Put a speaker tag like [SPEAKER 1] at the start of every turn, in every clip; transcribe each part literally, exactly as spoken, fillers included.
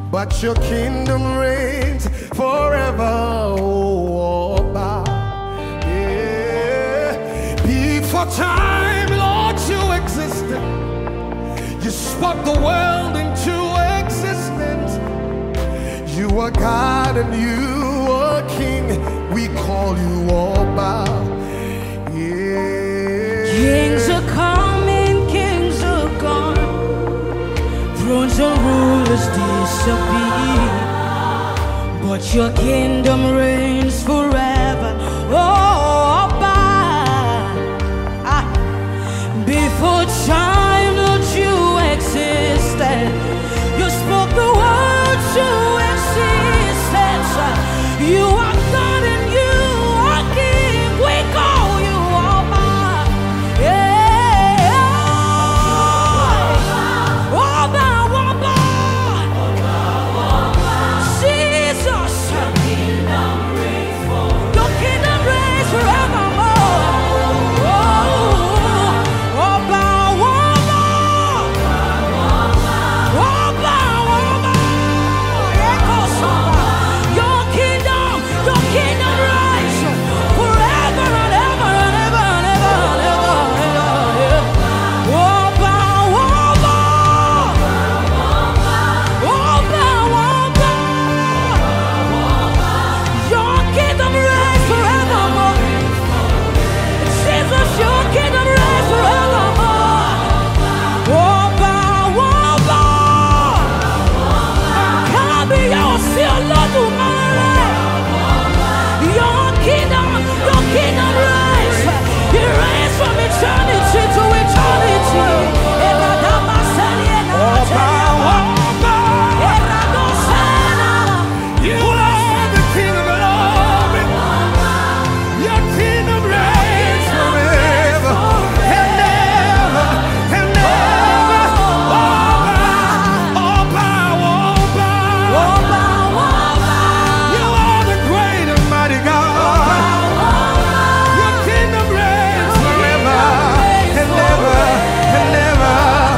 [SPEAKER 1] but your kingdom reigns forever. Oh, Oba. Yeah. Before time, Lord, you existed. You spoke the world into existence. You are God and you are King. We call you Oba. Yeah.
[SPEAKER 2] Kings are coming, kings are gone. Thrones and rulers disappear, but your kingdom reigns forever. Oh, Oba. Ah. Before time, Lord, you existed. You spoke the world to existence. You are God and you are King. We call you Oba. Yeah. Oba, Oba. Jesus. Your kingdom reigns forevermore. Oh, Oba, Oba. Oba, Oba. Ekosoba. Your kingdom, your kingdom reigns forever and ever and ever and ever and ever and ever. Oba, Oba. Oba, Oba. Your kingdom reigns forevermore. Jesus, your kingdom reigns forevermore. Oba, Oba. Kábíyèsí Olódùmarè. Your kingdom, your kingdom reigns. It reigns from eternity to eternity.
[SPEAKER 1] Oba, Oba. You are the King of glory. Your kingdom reigns forever and ever and ever. Oba, Oba, Oba. You are the great and mighty God. Your kingdom reigns forever and ever and ever.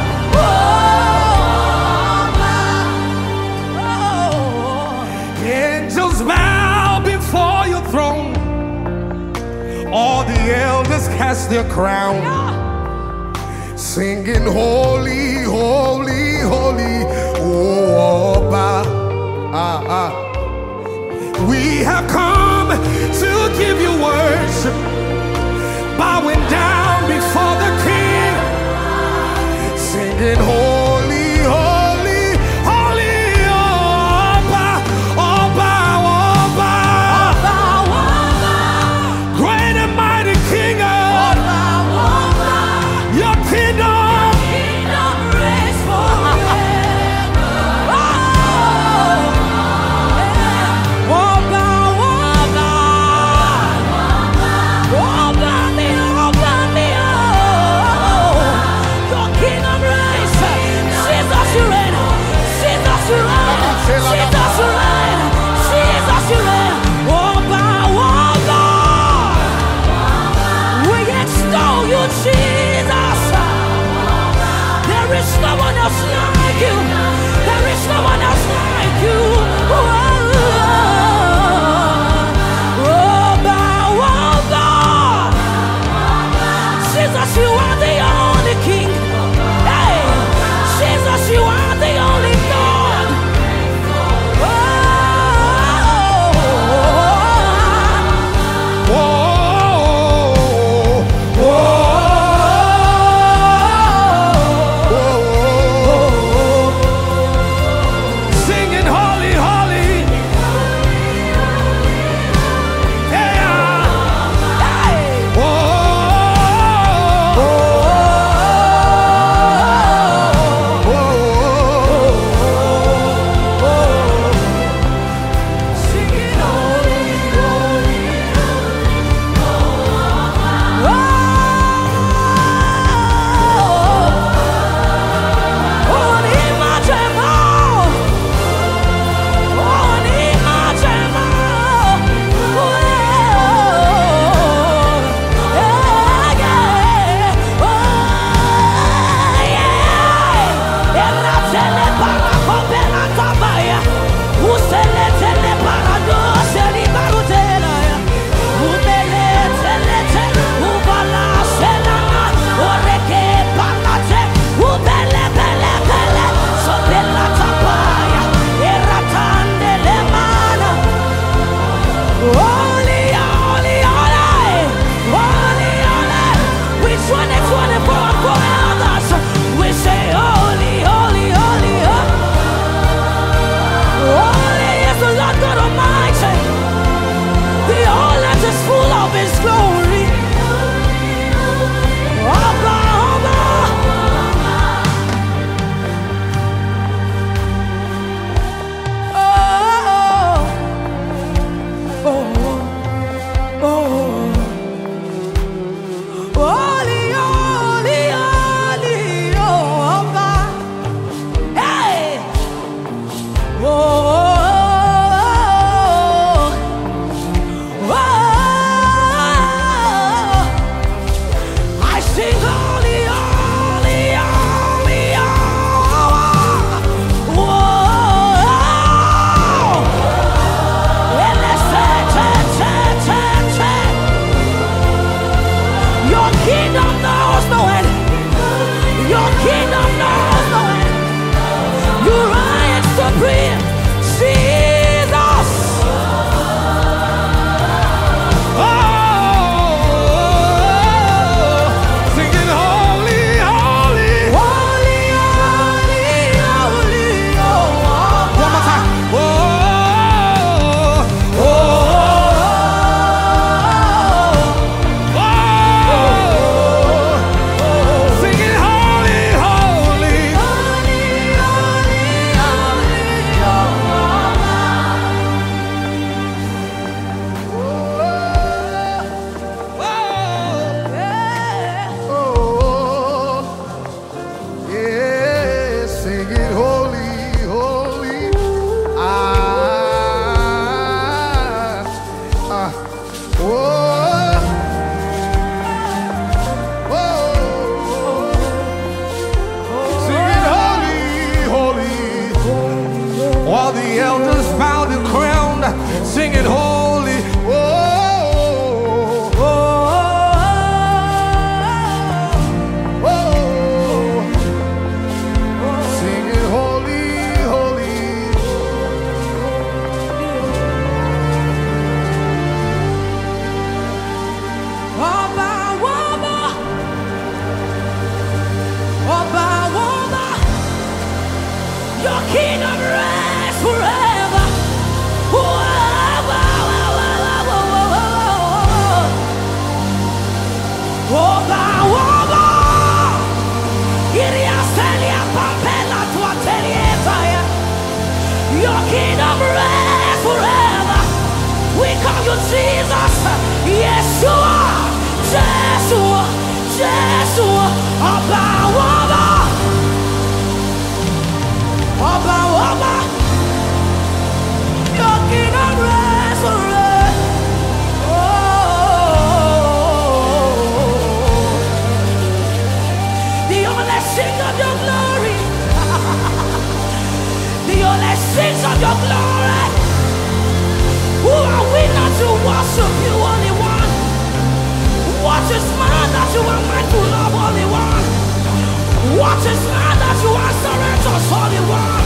[SPEAKER 1] Angels bow before your throne. All the elders cast their crown, singing holy, holy, holy. Oh, Oba. Ah, ah. We have come to give you worship, bowing down before the King, singing holy, holy, holy. Oba, Oba, Oba. Great and mighty King of your kingdom. Singing holy, oh, oh, oh, oh, singing holy, holy.
[SPEAKER 2] Oba, Oba, Oba, Oba, your kingdom reigns forever. Oba, Oba, Iria Celia Papella tua Terietaya. Your kingdom reigns forever. We call you Jesus, Yeshua, Jeshua, Jeshua. Oba, Oba, Oba, Oba. Your kingdom reigns forever. Sing of your glory. The only sings of your glory. Who are we not to worship you, only one? What is man that you are mindful of, only one? What is man that you are surrendered to, only one?